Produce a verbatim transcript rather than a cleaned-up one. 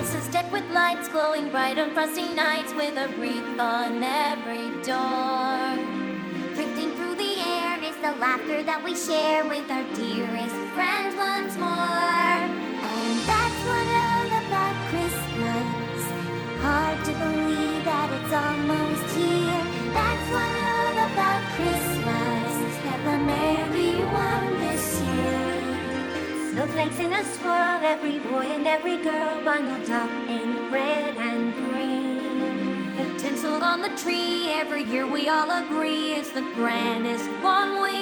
houses decked with lights, glowing bright on frosty nights, with a wreath on every door. Drifting through the air is the laughter that we share with our dearest friends once more. And that's what I love about Christmas. Hard to believe that it's almost here. That's what I love about Christmas. Have a merry one this year. Snowflakes in a swirl, every boy and every girl bundled up in red and green. The tinsel on the tree, every year we all agree it's the grandest one we